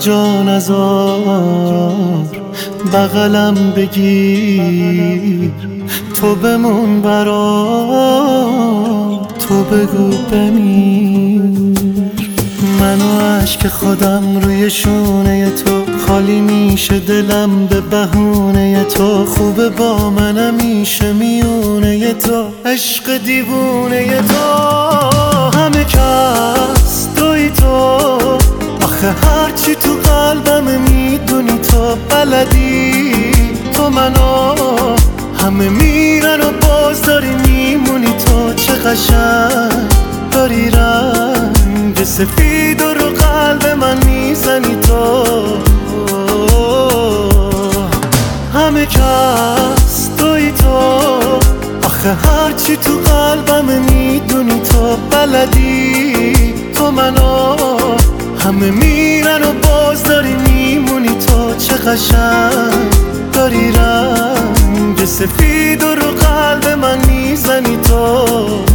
جا نذار، بغلم بگیر، تو بمون برام، تو بگو بمیر. من و عشق خودم روی شونه تو، خالی میشه دلم به بهونه تو. خوبه با من همیشه میونه تو، عشق دیوونه تو. همه کس توی تو، آخه هرچی تو قلبم میدونی تو، بلدی تو منو. همه میرن و باز داری میمونی تو، چه قشنگ داری رنگ سفید و رو قلب من میزنی تو. همه کس توی تو، آخه هرچی تو قلبم میدونی تو، بلدی تو منو. همه میرن و باز داری میمونی تو، چه قشنگ داری رنگ سفید و رو قلب من میزنی تو.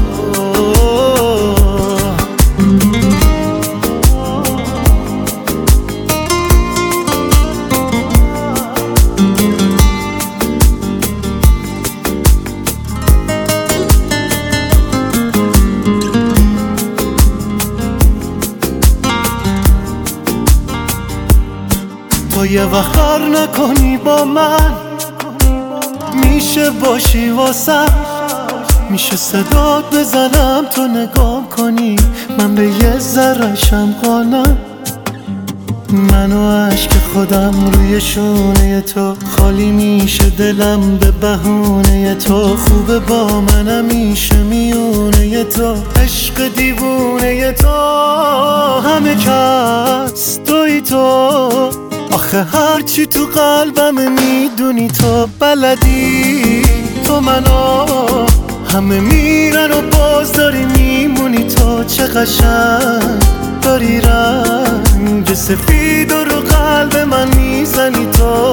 تو یه وقت کار نکنی با من، میشه باشی واسم، میشه صدات بزنم تو نگام کنی، من به یه ذره‌شم قانم. من و عشق خودم روی شونه تو، خالی میشه دلم به بهونه تو. خوبه با من همیشه میونه تو، عشق دیوونه تو. همه کس توی تو، آخه هرچی تو قلبم میدونی تو، بلدی تو منو. همه میرن و باز داری میمونی تو، چه قشنگ داری رنگ سفید و رو قلب من میزنی تو.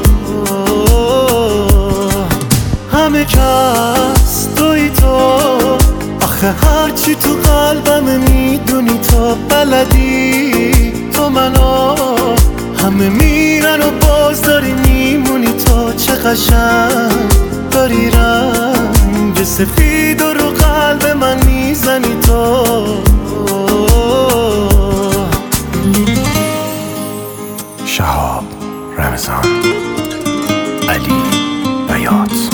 همه کس توی تو، آخه هرچی تو قلبم میدونی تو، بلدی تو منو. همه میرن و باز داری میمونی تو، چه قشنگ داری رنگ سفید و رو قلب من میزنی تو. شهاب رمضان، علی بیات.